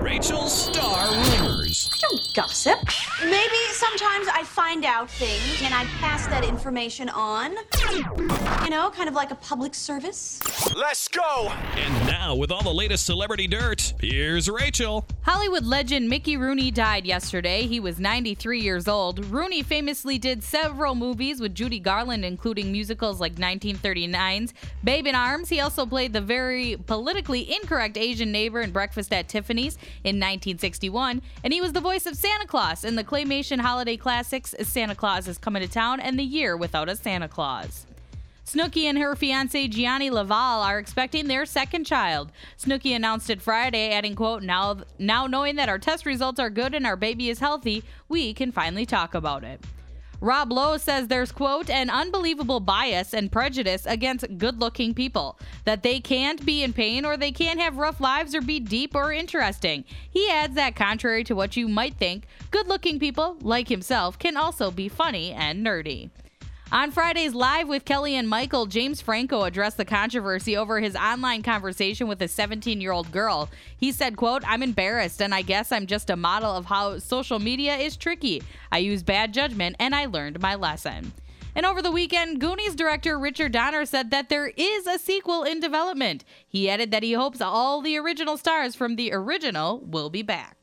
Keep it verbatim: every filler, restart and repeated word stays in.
Rachel's Star Rumors. I don't gossip. Maybe sometimes I find out things and I pass that information on. You know, kind of like a public service. Let's go! And now, with all the latest celebrity dirt, here's Rachel. Hollywood legend Mickey Rooney died yesterday. He was ninety-three years old. Rooney famously did several movies with Judy Garland, including musicals like nineteen thirty-nine's Babe in Arms. He also played the very politically incorrect Asian neighbor in Breakfast at Tiffany's in nineteen sixty-one. And he was the voice of Santa Claus in the claymation holiday classics Santa Claus is Coming to Town and The Year Without a Santa Claus. Snooki and her fiancé Gianni Laval are expecting their second child. Snooki announced it Friday, adding, quote, now, now knowing that our test results are good and our baby is healthy, we can finally talk about it. Rob Lowe says there's, quote, an unbelievable bias and prejudice against good-looking people, that they can't be in pain or they can't have rough lives or be deep or interesting. He adds that contrary to what you might think, good-looking people, like himself, can also be funny and nerdy. On Friday's Live with Kelly and Michael, James Franco addressed the controversy over his online conversation with a seventeen-year-old girl. He said, quote, I'm embarrassed and I guess I'm just a model of how social media is tricky. I use bad judgment and I learned my lesson. And over the weekend, Goonies director Richard Donner said that there is a sequel in development. He added that he hopes all the original stars from the original will be back.